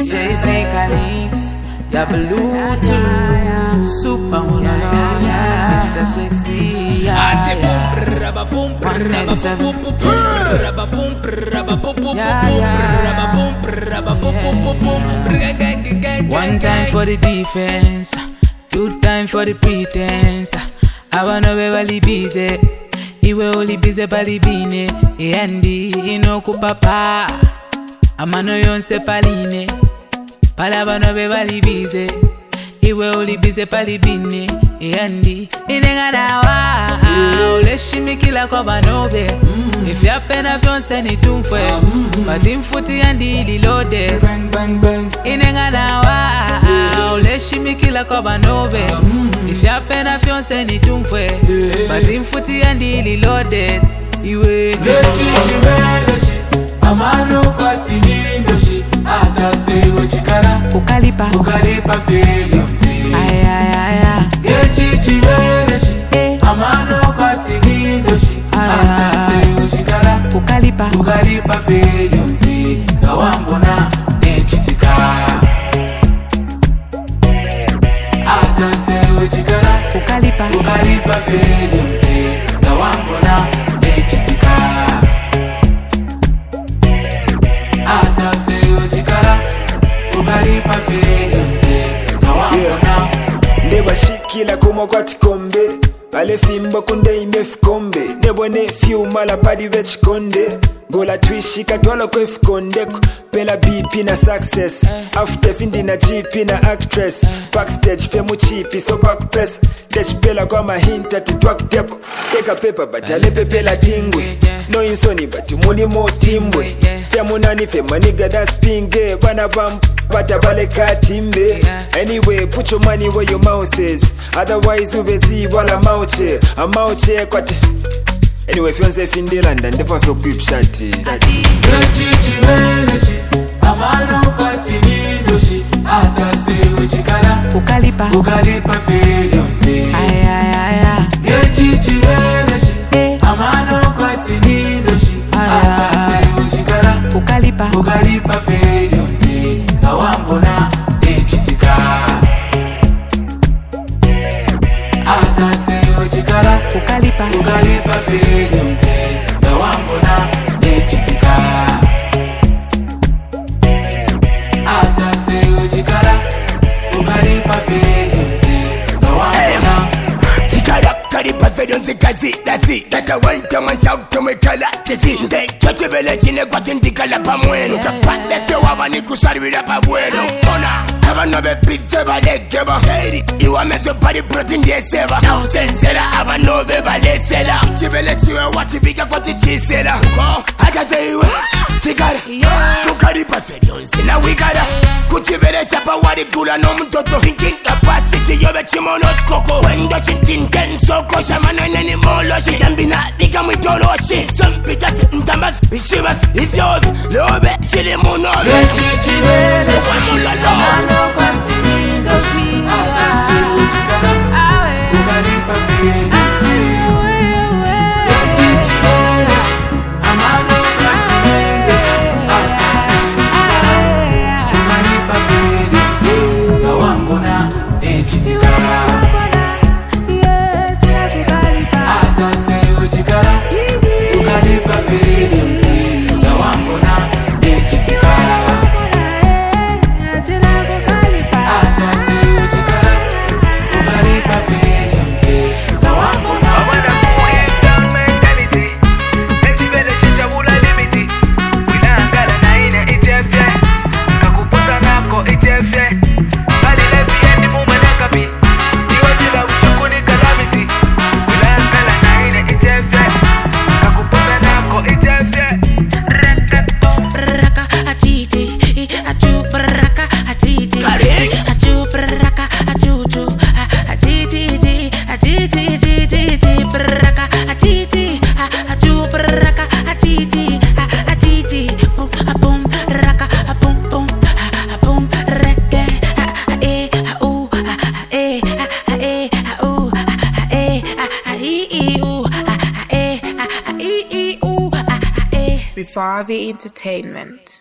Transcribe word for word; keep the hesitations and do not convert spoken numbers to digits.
It's J C Calix, Yabalutu, Super Mulala, Mister Sexy. One time for the defense, two time for the pretense. I wanna be really busy. Iwe oli busy bali bine. Eandi inoku papa. Amano yonse paline. Palaba no be bali busy. Iwe oli busy bali bine. Eandi inenga dawa. Ole shimikila kwa banobe. If ya pena fionse ni tumfwe. But imfuti andi li loaded. Bang bang bang. Inenga dawa. Ole shimikila kwa banobe. If ya pena fionse ni tumfwe. But imfuti andi li loaded. Iwe Lechichi medoshi Amano kwa tinidoshi Adase uchikara Ukalipa Ukalipa filionzi Ay ay ay ay Lechichi medoshi Amano kwa tinidoshi Adase uchikara Ukalipa Ukalipa filionzi Gawambona nechitika Adase uchikara Ukalipa Ukalipa filionzi Gawambona nechitika Adase uchikara Ukalipa filionzi Gawambona Neba shikila kuma kwa tikombe Pale fimbo kunde imefikombe Nebo ne fiu mala padi vech konde Gola twishika twala kwef kondeko Pela B P na success After findi na G P na actress Backstage femu chipi so back press Dech pela kwa mahinta titwak tepo Teka pepa batale pepela tingwe No insoni batu muni mo timbwe Femu nani fema nigga that's pinge Bana bam bata bale katimbe Anyway put your money where your mouth is Otherwise ubezi wala mauche A mauche kwa te Anyway fionse findi London Defa fyo kuip shati Lechichi medoshi Amano kwa tinidoshi Adase uchikara Ukalipa Ukalipa filionzi Ay ay ay ay Lechichi medoshi Amano kwa tinidoshi Adase uchikara Ukalipa Ukalipa filionzi Gawambona nechitika Adase uchikara Ukalipa Ukalipa filionzi Gawambona nechitika Adase uchikara Ukalipa filionzi Gawambona Chikara karipa filionzi kazi Dazi Data wanta manshauk tume kala Tisi Nde choche vele chine kwa tindikala pa mwenu Kapate tewa wani kusarwira pa bueno Ona Abano be pizze balekeba Heiri Iwa meso pari protein yeseba Now sensela Abano be balesela Chibele chiwe wachibika kwa tichisela Ko Akaze iwe Chikara Kukaripa filionzi na wikara Kuchibele chapa wari kula no mtoto Thinking capacity yobe chimonot koko Wendo chintin kensoko Shamana neni moloshi Jambina dika mwitoloshi Sampita mtambas Ishibas Ifyovi Lobe Chile munobe Lechichi medoshi Wamulalo Amano kwa tinidoshi Adase uchikara Ukalipa filionzi Lechichi medoshi Amano kwa tinidoshi Adase uchikara Ukalipa filionzi Gawambona nechitika Adase uchikara Ukalipa filionzi Gawambona nechitika Adase uchikara Ukalipa filionzi Gawambona Vivavi Entertainment.